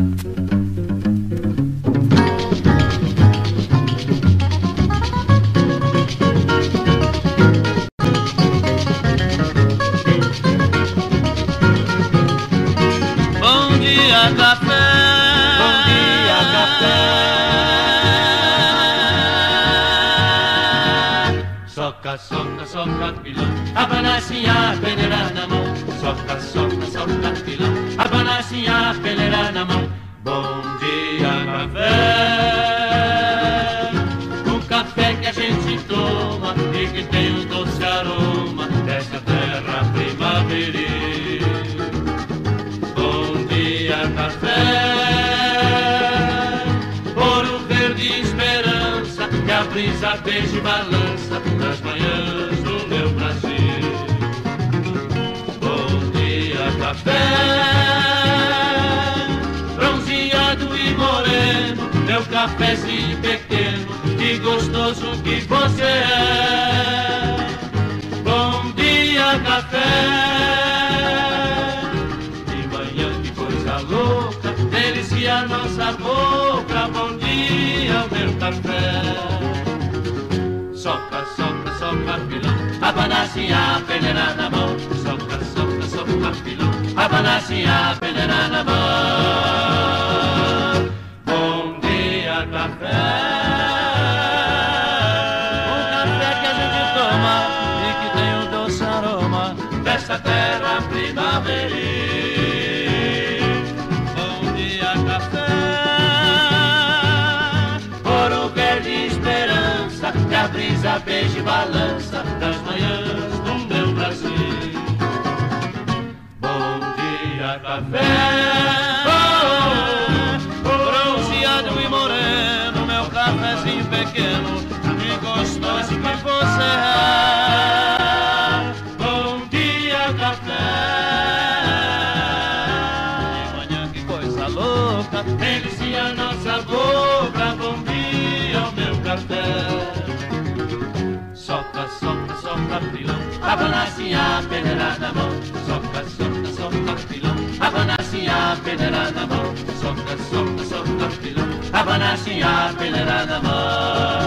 Soca, soca, soca, pilão, abana assim a peneira na mão. Soca, soca, soca, pilão, abana assim a peneira na mão. Bom dia, café, o café que a gente toma e que tem um doce aroma dessa terra primaveril. Bom dia, café, ouro verde e esperança, que a brisa beija e balança nas manhãs do meu Brasil. Bom dia, café, bronzeado e moreno, meu cafezinho pequeno, que gostoso que você é. Bom dia, café, de manhã que coisa louca, delicia a nossa boca. Bom dia, meu café. Soca, soca, soca, pilão, abana assim a peneira na mão. Soca, soca, soca, pilão, abana assim a peneira na mão. Bom dia, café, o café que a gente toma e que tem um doce aroma dessa terra primaveril. Bom dia, café, ouro verde e esperança, que a brisa beija e balança das manhãs do meu Brasil. Bom dia, café, bronzeado e moreno, meu cafezinho pequeno, que gostoso que você é. Bom dia, café, de manhã que coisa louca, delicia a nossa boca. Bom dia, meu café. Soca, soca, soca, pilão, abana assim a peneira na mão. Soca, soca, soca, pilão, abana assim a peneira na mão. Soca, soca, soca, pilão, abana assim a peneira na mão.